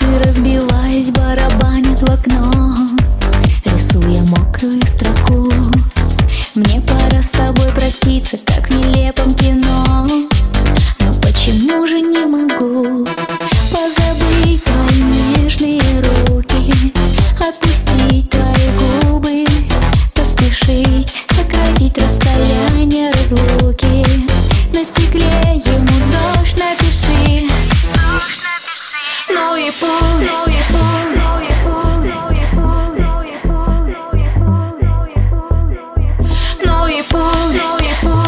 Сердце, разбиваясь, барабанит в окно, рисуя мокрую строку. Мне пора с тобой проститься, как в нелепом кино. Но почему же не могу позабыть твои нежные руки, отпустить твои губы, поспешить сократить расстояние разлуки. На стекле ему дождь напиши. Ну и пусть. Ну и пусть.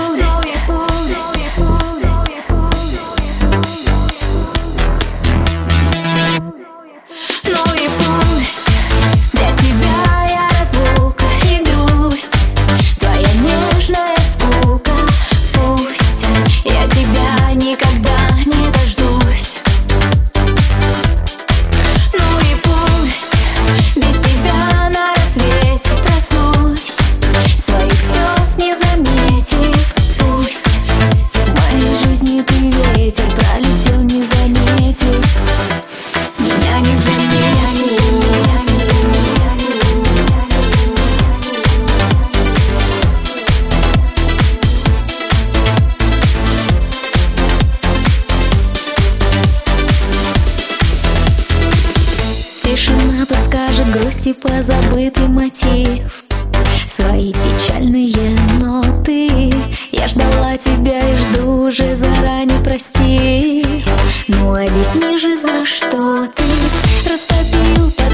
Ну и пусть. Для тебя я разлука и грусть, твоя нежная скука. Пусть я тебя никогда не дождусь. Ну и пусть без тебя на рассвете проснусь, своих слез не заметив. Пусть в моей жизни ты ветер, пролетел не заметив, меня не заметил. Тишина подскажет грусти позабытый мотив, свои печальные ноты. Я ждала тебя и жду уже заранее, прости. Ну объясни же, за что ты растопил